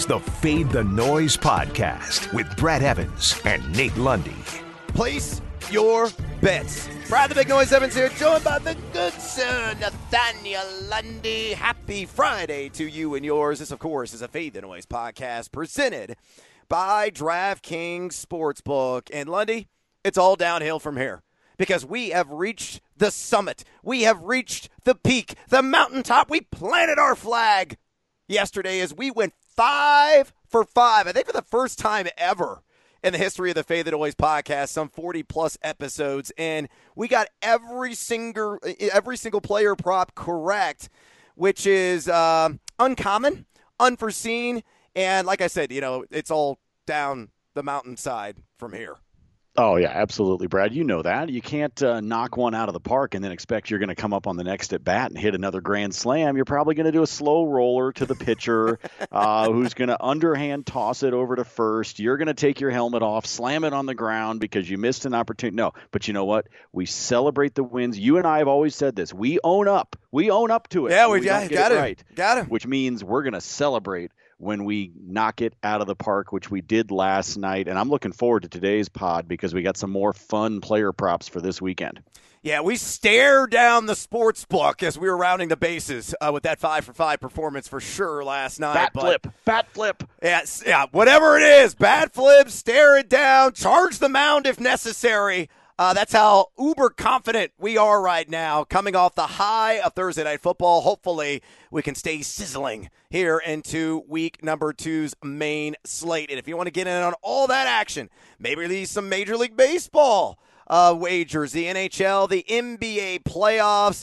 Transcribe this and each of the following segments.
the Fade the Noise podcast with Brad Evans and Nate Lundy. Place your bets. Brad the Big Noise Evans here, joined by the good sir Nathaniel Lundy. Happy Friday to you and yours. This, of course, is a Fade the Noise podcast presented by DraftKings Sportsbook. And Lundy, it's all downhill from here because we have reached the summit. We have reached the peak, the mountaintop. We planted our flag yesterday as we went 5 for 5. I think for the first time ever in the history of the Fade the Noise podcast, some 40-plus episodes, and we got every single player prop correct, which is uncommon, unforeseen, and like I said, it's all down the mountainside from here. Oh, yeah, absolutely, Brad. You know that. You can't knock one out of the park and then expect you're going to come up on the next at bat and hit another grand slam. You're probably going to do a slow roller to the pitcher who's going to underhand toss it over to first. You're going to take your helmet off, slam it on the ground because you missed an opportunity. No, but you know what? We celebrate the wins. You and I have always said this. We own up. We own up to it. Yeah, we got it right. Got it. Which means we're going to celebrate when we knock it out of the park, which we did last night. And I'm looking forward to today's pod because we got some more fun player props for this weekend. Yeah, we stared down the sports book as we were rounding the bases with that 5 for 5 performance for sure last night. Bat flip. Yeah, whatever it is, bat flip, stare it down, charge the mound if necessary. That's how uber confident we are right now, coming off the high of Thursday Night Football. Hopefully, we can stay sizzling here into week number 2's main slate. And if you want to get in on all that action, maybe release some Major League Baseball wagers, the NHL, the NBA playoffs,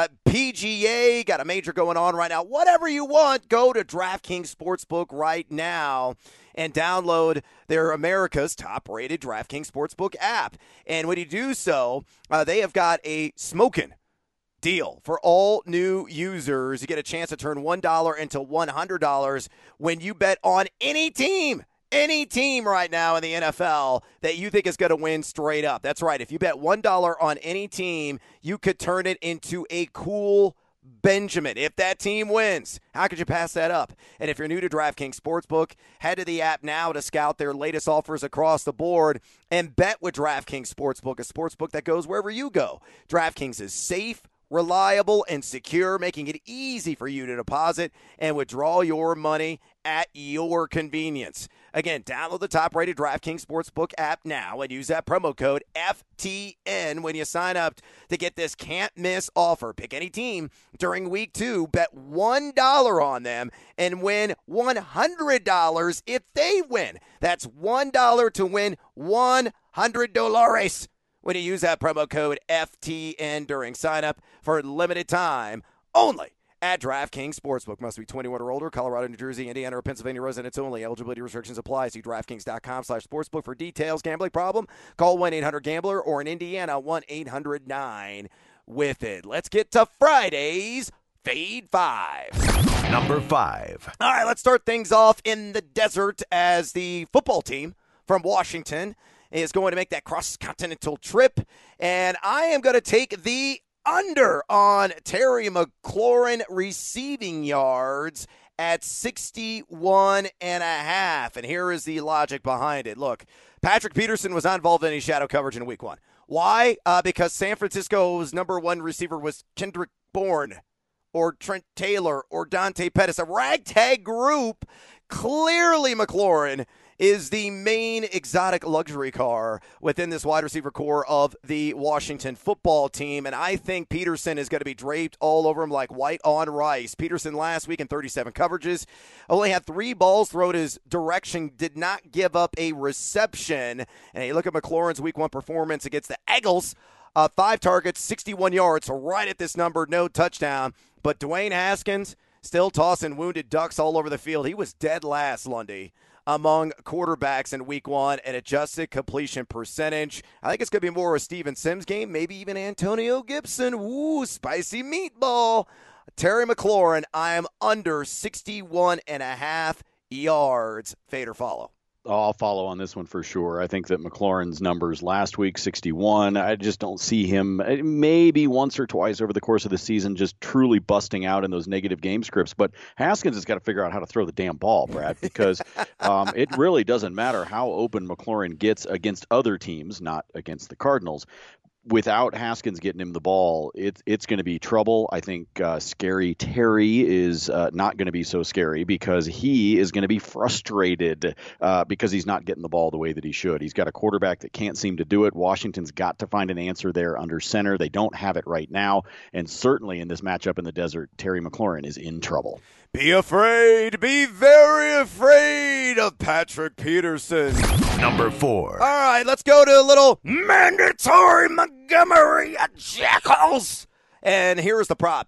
PGA, got a major going on right now. Whatever you want, go to DraftKings Sportsbook right now and download their America's top-rated DraftKings Sportsbook app. And when you do so, they have got a smoking deal for all new users. You get a chance to turn $1 into $100 when you bet on any team right now in the NFL that you think is going to win straight up. That's right. If you bet $1 on any team, you could turn it into a cool Benjamin. If that team wins, how could you pass that up? And if you're new to DraftKings Sportsbook, head to the app now to scout their latest offers across the board and bet with DraftKings Sportsbook, a sportsbook that goes wherever you go. DraftKings is safe, reliable, and secure, making it easy for you to deposit and withdraw your money at your convenience. Again, download the top-rated DraftKings Sportsbook app now and use that promo code FTN when you sign up to get this can't-miss offer. Pick any team during Week 2, bet $1 on them, and win $100 if they win. That's $1 to win $100 when you use that promo code FTN during sign-up for a limited time only at DraftKings Sportsbook. Must be 21 or older. Colorado, New Jersey, Indiana, or Pennsylvania residents only. Eligibility restrictions apply. See DraftKings.com/sportsbook for details. Gambling problem? Call 1-800-GAMBLER or in Indiana, 1-800-9-WITH-IT. Let's get to Friday's Fade 5. Number 5. All right, let's start things off in the desert as the football team from Washington is going to make that cross-continental trip. And I am going to take the under on Terry McLaurin receiving yards at 61.5. And here is the logic behind it. Look, Patrick Peterson was not involved in any shadow coverage in week 1. Why? Because San Francisco's number 1 receiver was Kendrick Bourne or Trent Taylor or Dante Pettis, a ragtag group. Clearly McLaurin is the main exotic luxury car within this wide receiver core of the Washington football team. And I think Peterson is going to be draped all over him like white on rice. Peterson last week in 37 coverages only had 3 balls thrown his direction, did not give up a reception. And you look at McLaurin's week 1 performance against the Eagles, 5 targets, 61 yards, so right at this number, no touchdown. But Dwayne Haskins still tossing wounded ducks all over the field. He was dead last, Lundy, among quarterbacks in week 1 and adjusted completion percentage. I think it's going to be more a Steven Sims game, maybe even Antonio Gibson. Ooh, spicy meatball. Terry McLaurin, I am under 61.5 yards. Fade or follow? I'll follow on this one for sure. I think that McLaurin's numbers last week, 61, I just don't see him maybe once or twice over the course of the season just truly busting out in those negative game scripts. But Haskins has got to figure out how to throw the damn ball, Brad, because it really doesn't matter how open McLaurin gets against other teams, not against the Cardinals. Without Haskins getting him the ball, it's going to be trouble. I think Scary Terry is not going to be so scary because he is going to be frustrated because he's not getting the ball the way that he should. He's got a quarterback that can't seem to do it. Washington's got to find an answer there under center. They don't have it right now. And certainly in this matchup in the desert, Terry McLaurin is in trouble. Be afraid, be very afraid of Patrick Peterson. Number 4. All right, let's go to a little mandatory Montgomery Jackals. And here's the prop,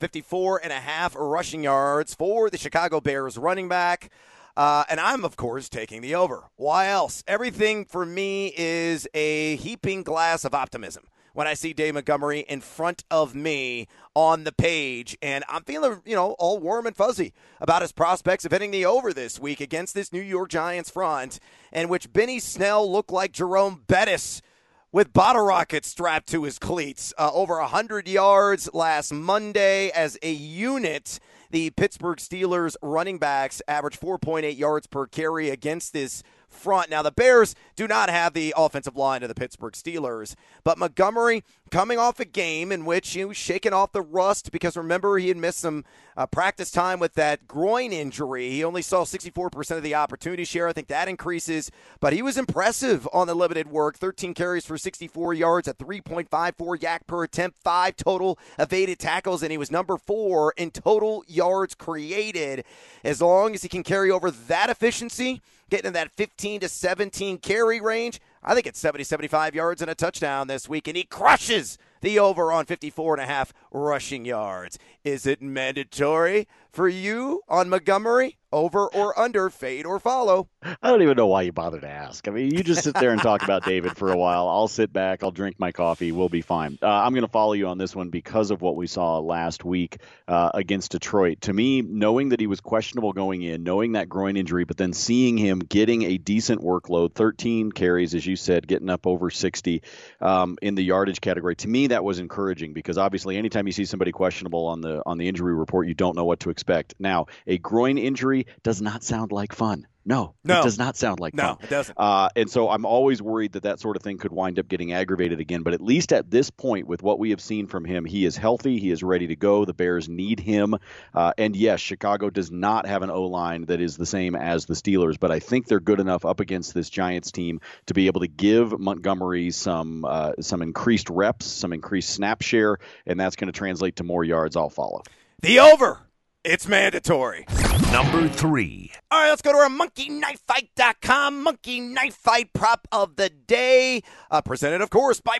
54.5 rushing yards for the Chicago Bears running back. And I'm, of course, taking the over. Why else? Everything for me is a heaping glass of optimism when I see Dave Montgomery in front of me on the page. And I'm feeling, all warm and fuzzy about his prospects of hitting the over this week against this New York Giants front, in which Benny Snell looked like Jerome Bettis with bottle rockets strapped to his cleats. Over 100 yards last Monday as a unit. The Pittsburgh Steelers running backs average 4.8 yards per carry against this front. Now, the Bears do not have the offensive line of the Pittsburgh Steelers, but Montgomery coming off a game in which he was shaking off the rust because, remember, he had missed some practice time with that groin injury. He only saw 64% of the opportunity share. I think that increases, but he was impressive on the limited work. 13 carries for 64 yards, a 3.54 yak per attempt, 5 total evaded tackles, and he was number 4 in total yards created. As long as he can carry over that efficiency, getting in that 15 to 17 carry range, I think it's 70, 75 yards and a touchdown this week, and he crushes the over on 54.5 rushing yards. Is it mandatory for you on Montgomery? Over or under, fade or follow? I don't even know why you bother to ask. I mean, you just sit there and talk about David for a while. I'll sit back. I'll drink my coffee. We'll be fine. I'm going to follow you on this one because of what we saw last week against Detroit. To me, knowing that he was questionable going in, knowing that groin injury, but then seeing him getting a decent workload, 13 carries, as you said, getting up over 60 in the yardage category, to me that was encouraging because obviously anytime you see somebody questionable on the injury report, you don't know what to expect. Now, a groin injury does not sound like fun. No, it does not sound like fun. No, it doesn't. And so I'm always worried that sort of thing could wind up getting aggravated again. But at least at this point, with what we have seen from him, he is healthy. He is ready to go. The Bears need him. And yes, Chicago does not have an O-line that is the same as the Steelers, but I think they're good enough up against this Giants team to be able to give Montgomery some increased reps, some increased snap share, and that's going to translate to more yards. I'll follow. The over. It's mandatory. Number 3. All right, let's go to our monkeyknifefight.com Monkey Knife Fight prop of the day. Presented, of course, by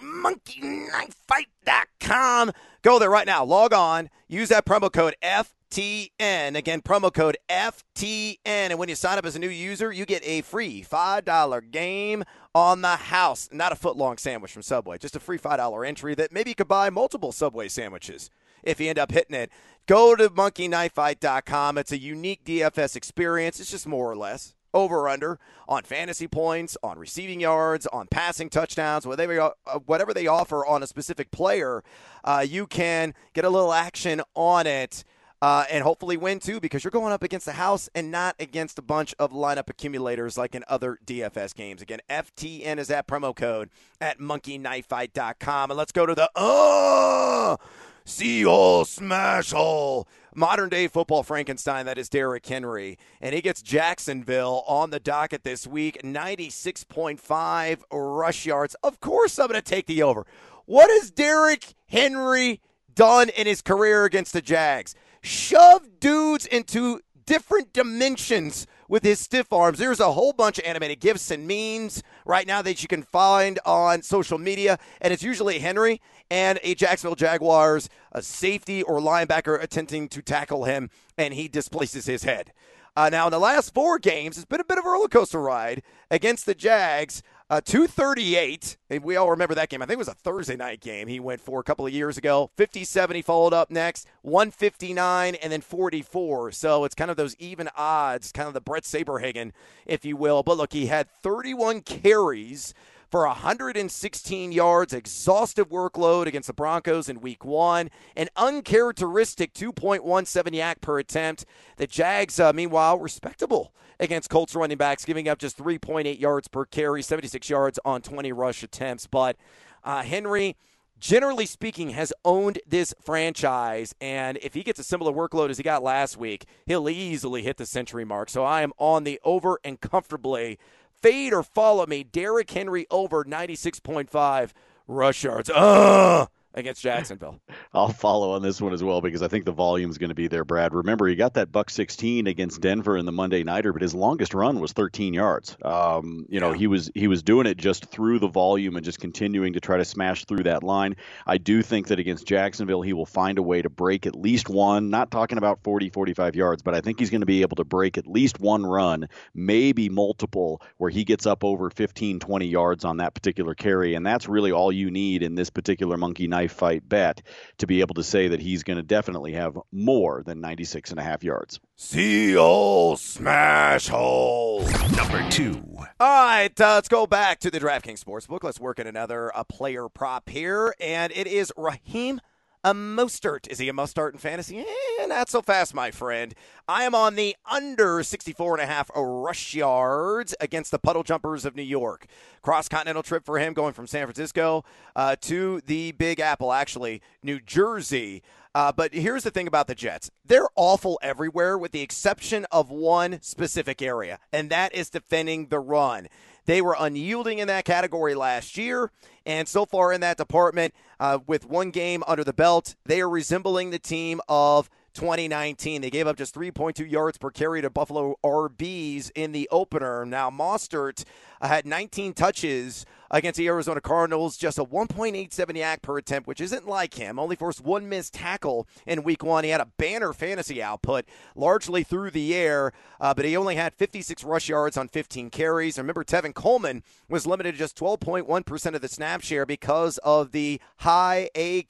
monkeyknifefight.com. Go there right now. Log on. Use that promo code FTN. Again, promo code FTN. And when you sign up as a new user, you get a free $5 game on the house. Not a foot-long sandwich from Subway. Just a free $5 entry that maybe you could buy multiple Subway sandwiches if you end up hitting it. Go to monkeyknifefight.com. It's a unique DFS experience. It's just more or less over-under on fantasy points, on receiving yards, on passing touchdowns, whatever they offer on a specific player. You can get a little action on it and hopefully win, too, because you're going up against the house and not against a bunch of lineup accumulators like in other DFS games. Again, FTN is that promo code at monkeyknifefight.com. And let's go to the Seahole Smash Hole. Modern day football Frankenstein, that is Derrick Henry. And he gets Jacksonville on the docket this week. 96.5 rush yards. Of course I'm going to take the over. What has Derrick Henry done in his career against the Jags? Shove dudes into different dimensions with his stiff arms. There's a whole bunch of animated GIFs and memes right now that you can find on social media, and it's usually Henry and a Jacksonville Jaguars, a safety or linebacker attempting to tackle him, and he displaces his head. Now, in the last 4 games, it's been a bit of a roller coaster ride against the Jags. 238. And we all remember that game. I think it was a Thursday night game he went for a couple of years ago. 57 he followed up next. 159 and then 44. So it's kind of those even odds, kind of the Brett Saberhagen, if you will. But look, he had 31 carries for 116 yards, exhaustive workload against the Broncos in week 1, an uncharacteristic 2.17 yak per attempt. The Jags, meanwhile, respectable against Colts running backs, giving up just 3.8 yards per carry, 76 yards on 20 rush attempts. But Henry, generally speaking, has owned this franchise, and if he gets a similar workload as he got last week, he'll easily hit the century mark. So I am on the over and comfortably. Fade or follow me, Derrick Henry over 96.5 rush yards. Against Jacksonville. I'll follow on this one as well because I think the volume is going to be there, Brad. Remember, he got that buck 16 against Denver in the Monday Nighter, but his longest run was 13 yards. He was doing it just through the volume and just continuing to try to smash through that line. I do think that against Jacksonville, he will find a way to break at least one, not talking about 40, 45 yards, but I think he's going to be able to break at least one run, maybe multiple, where he gets up over 15, 20 yards on that particular carry. And that's really all you need in this particular monkey knife fight bet to be able to say that he's going to definitely have more than 96.5 yards. Seal smash hole. Number 2. All right, let's go back to the DraftKings Sportsbook. Let's work in another player prop here, and it is Raheem Mostert. Is he a must start in fantasy? Not so fast, my friend. I am on the under 64.5 rush yards against the Puddle Jumpers of New York. Cross-continental trip for him going from San Francisco to the Big Apple, actually, New Jersey. But here's the thing about the Jets. They're awful everywhere with the exception of one specific area, and that is defending the run. They were unyielding in that category last year, and so far in that department, with one game under the belt, they are resembling the team of 2019. They gave up just 3.2 yards per carry to Buffalo RBs in the opener. Now, Mostert had 19 touches against the Arizona Cardinals, just a 1.87 yak per attempt, which isn't like him. Only forced one missed tackle in week 1. He had a banner fantasy output, largely through the air, but he only had 56 rush yards on 15 carries. Remember, Tevin Coleman was limited to just 12.1% of the snap share because of the high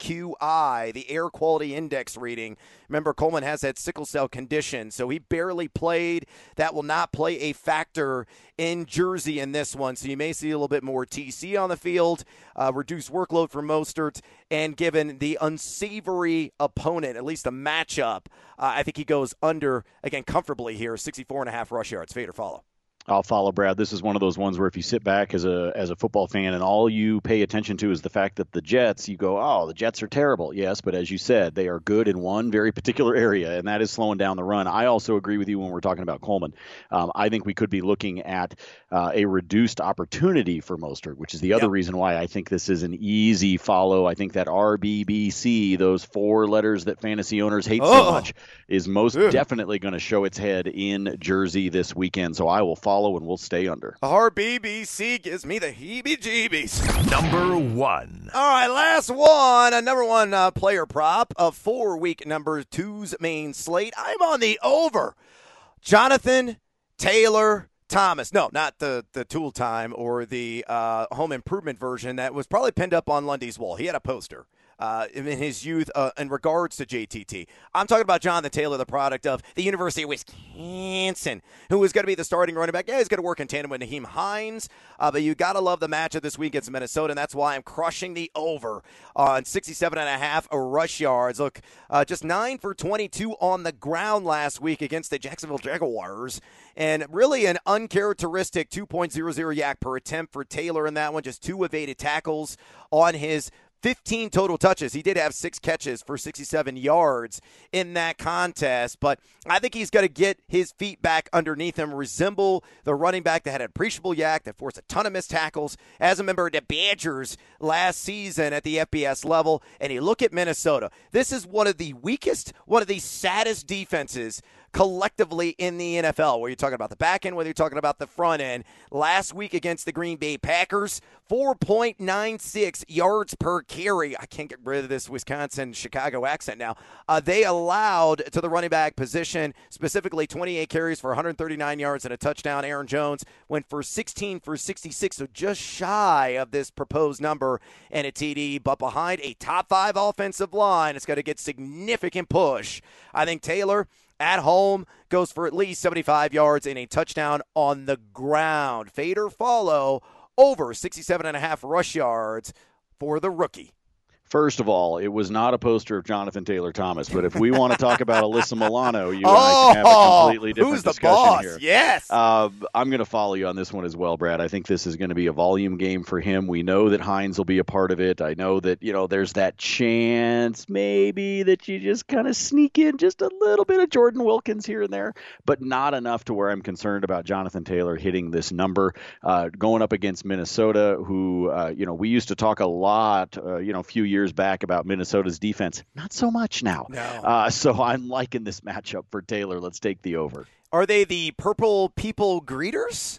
AQI, the air quality index reading. Remember, Coleman has that sickle cell condition, so he barely played. That will not play a factor in Jersey in this one, so you may see a little bit more TC on the field, reduced workload for Mostert, and given the unsavory opponent, at least the matchup, I think he goes under, again, comfortably here, 64.5 rush yards. Fade or follow? I'll follow, Brad. This is one of those ones where if you sit back as a football fan and all you pay attention to is the fact that the Jets, you go, oh, the Jets are terrible. Yes, but as you said, they are good in one very particular area, and that is slowing down the run. I also agree with you when we're talking about Coleman. I think we could be looking at a reduced opportunity for Mostert, which is the other reason why I think this is an easy follow. I think that RBBC, those 4 letters that fantasy owners hate so much, is most definitely going to show its head in Jersey this weekend. So I will follow and we'll stay under. RBBC gives me the heebie-jeebies. Number 1. All right, last one. A number 1 player prop of 4-week number 2's main slate. I'm on the over. Jonathan Taylor Thomas. No, not the Tool Time or the home improvement version that was probably pinned up on Lundy's wall. He had a poster in his youth in regards to JTT. I'm talking about Jonathan Taylor, the product of the University of Wisconsin, who is going to be the starting running back. Yeah, he's going to work in tandem with Nyheim Hines, but you got to love the matchup this week against Minnesota, and that's why I'm crushing the over on 67.5 rush yards. Look, just 9 for 22 on the ground last week against the Jacksonville Jaguars, and really an uncharacteristic 2.00 yak per attempt for Taylor in that one. Just 2 evaded tackles on his 15 total touches. He did have 6 catches for 67 yards in that contest, but I think he's going to get his feet back underneath him, resemble the running back that had an appreciable yak, that forced a ton of missed tackles as a member of the Badgers last season at the FBS level. And you look at Minnesota. This is one of the weakest, one of the saddest defenses collectively in the NFL, whether you're talking about the back end, whether you're talking about the front end. Last week against the Green Bay Packers, 4.96 yards per carry. I can't get rid of this Wisconsin-Chicago accent now. They allowed to the running back position, specifically 28 carries for 139 yards and a touchdown. Aaron Jones went for 16 for 66, so just shy of this proposed number and a TD, but behind a top 5 offensive line, it's going to get significant push. I think Taylor at home goes for at least 75 yards and a touchdown on the ground. Fade or follow over 67.5 rush yards for the rookie. First of all, it was not a poster of Jonathan Taylor Thomas, but if we want to talk about Alyssa Milano, you and I can have a completely different discussion here. Yes. I'm going to follow you on this one as well, Brad. I think this is going to be a volume game for him. We know that Hines will be a part of it. I know that, there's that chance maybe that you just kind of sneak in just a little bit of Jordan Wilkins here and there, but not enough to where I'm concerned about Jonathan Taylor hitting this number. Going up against Minnesota, who, we used to talk a lot, a few years back about Minnesota's defense. Not so much now. No. So I'm liking this matchup for Taylor. Let's take the over. Are they the purple people greeters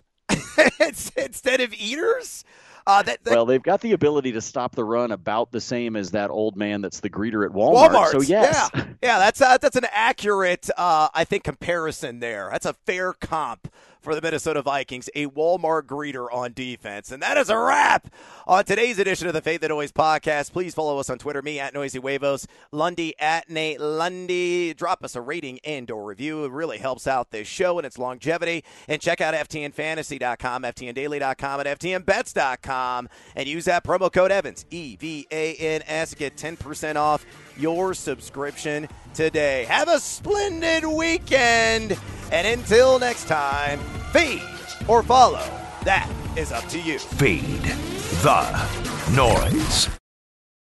instead of eaters? Well, they've got the ability to stop the run about the same as that old man that's the greeter at Walmart. So, yes. Yeah, that's an accurate, I think, comparison there. That's a fair comp for the Minnesota Vikings, a Walmart greeter on defense. And that is a wrap on today's edition of the Faith and Noise podcast. Please follow us on Twitter, me at Noisy Huevos, Lundy at Nate Lundy. Drop us a rating and or review. It really helps out this show and its longevity. And check out FTNFantasy.com, FTNDaily.com, and FTNBets.com. And use that promo code Evans, EVANS, get 10% off your subscription today. Have a splendid weekend. And until next time, feed or follow. That is up to you. Feed the Noise.